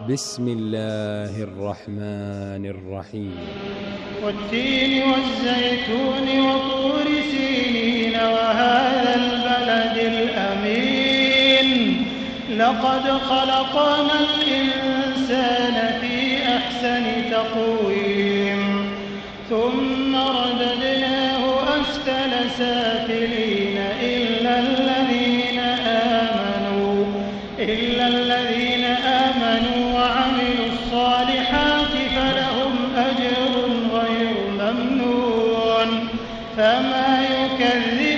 بسم الله الرحمن الرحيم. والتين والزيتون وطور سينين وهذا البلد الأمين لقد خلقنا الإنسان في أحسن تقويم ثم رددناه أسفل سافلين إلا الذين آمنوا وعملوا الصالحات فلهم أجر غير ممنون فما يكذبك